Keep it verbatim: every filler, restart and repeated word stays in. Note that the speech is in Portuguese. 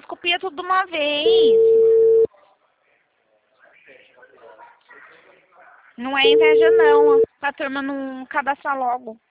copia tudo de uma vez. Não é inveja não, pra turma não cadastrar logo.